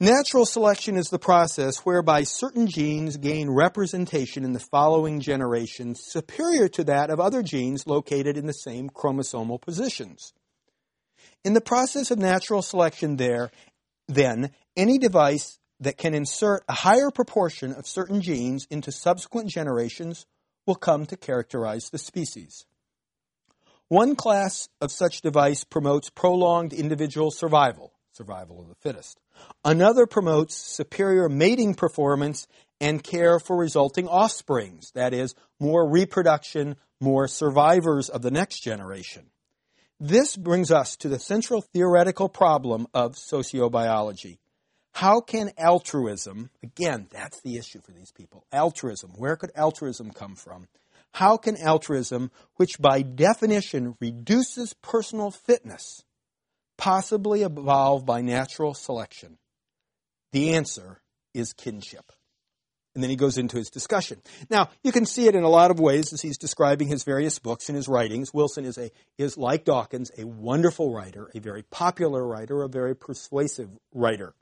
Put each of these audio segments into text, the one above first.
Natural selection is the process whereby certain genes gain representation in the following generations superior to that of other genes located in the same chromosomal positions. In the process of natural selection then, any device that can insert a higher proportion of certain genes into subsequent generations will come to characterize the species. One class of such device promotes prolonged individual survival of the fittest. Another promotes superior mating performance and care for resulting offsprings, that is, more reproduction, more survivors of the next generation. This brings us to the central theoretical problem of sociobiology. How can altruism, again, that's the issue for these people, altruism, where could altruism come from? How can altruism, which by definition reduces personal fitness, possibly evolve by natural selection? The answer is kinship. And then he goes into his discussion. Now, you can see it in a lot of ways as he's describing his various books and his writings. Wilson is like Dawkins, a wonderful writer, a very popular writer, a very persuasive writer.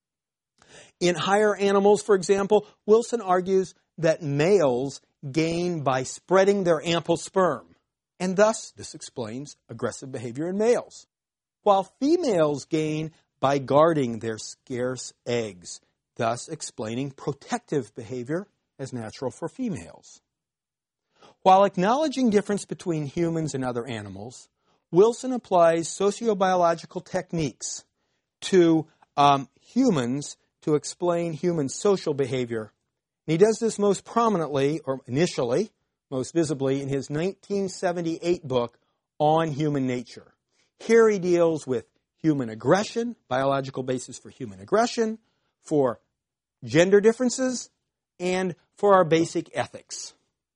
In Higher Animals, for example, Wilson argues that males gain by spreading their ample sperm, and thus, this explains aggressive behavior in males, while females gain by guarding their scarce eggs, thus explaining protective behavior as natural for females. While acknowledging difference between humans and other animals, Wilson applies sociobiological techniques to humans to explain human social behavior. And he does this most prominently, or initially, most visibly, in his 1978 book, On Human Nature. Here he deals with human aggression, biological basis for human aggression, for gender differences, and for our basic ethics.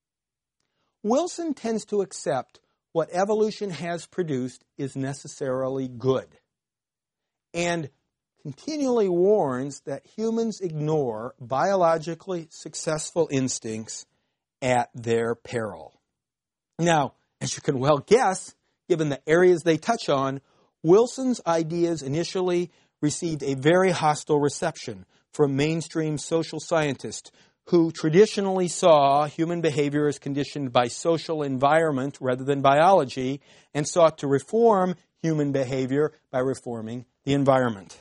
Wilson tends to accept what evolution has produced is necessarily good, and continually warns that humans ignore biologically successful instincts at their peril. Now, as you can well guess, given the areas they touch on, Wilson's ideas initially received a very hostile reception from mainstream social scientists who traditionally saw human behavior as conditioned by social environment rather than biology and sought to reform human behavior by reforming the environment.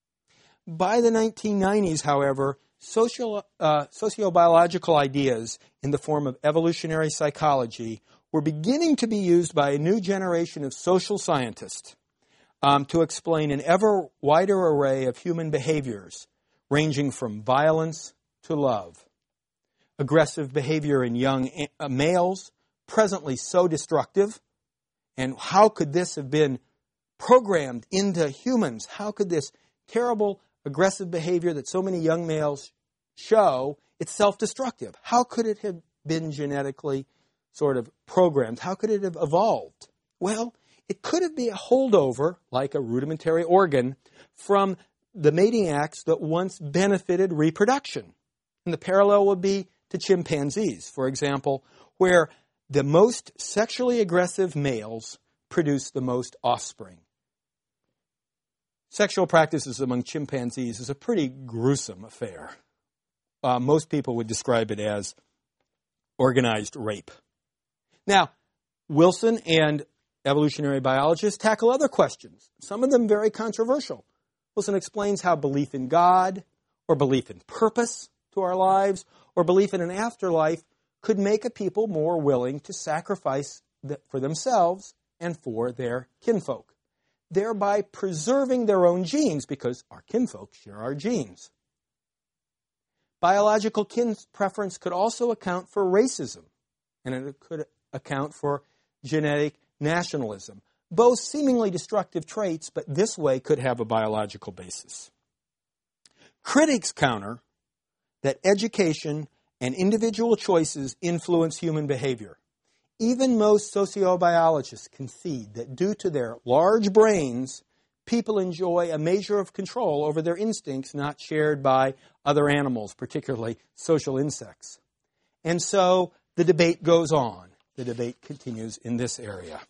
By the 1990s, however, sociobiological ideas in the form of evolutionary psychology were beginning to be used by a new generation of social scientists to explain an ever wider array of human behaviors, ranging from violence to love. Aggressive behavior in young males, presently so destructive, and how could this have been programmed into humans? How could this terrible aggressive behavior that so many young males show, it's self-destructive? How could it have been genetically sort of programmed? How could it have evolved? Well, it could have been a holdover, like a rudimentary organ, from the mating acts that once benefited reproduction. And the parallel would be to chimpanzees, for example, where the most sexually aggressive males produce the most offspring. Sexual practices among chimpanzees is a pretty gruesome affair. Most people would describe it as organized rape. Now, Wilson and evolutionary biologists tackle other questions, some of them very controversial. Wilson explains how belief in God, or belief in purpose to our lives, or belief in an afterlife could make a people more willing to sacrifice for themselves and for their kinfolk, thereby preserving their own genes, because our kinfolk share our genes. Biological kin preference could also account for racism, and it could account for genetic nationalism. Both seemingly destructive traits, but this way could have a biological basis. Critics counter that education and individual choices influence human behavior. Even most sociobiologists concede that due to their large brains, people enjoy a measure of control over their instincts not shared by other animals, particularly social insects. And so the debate goes on. The debate continues in this area.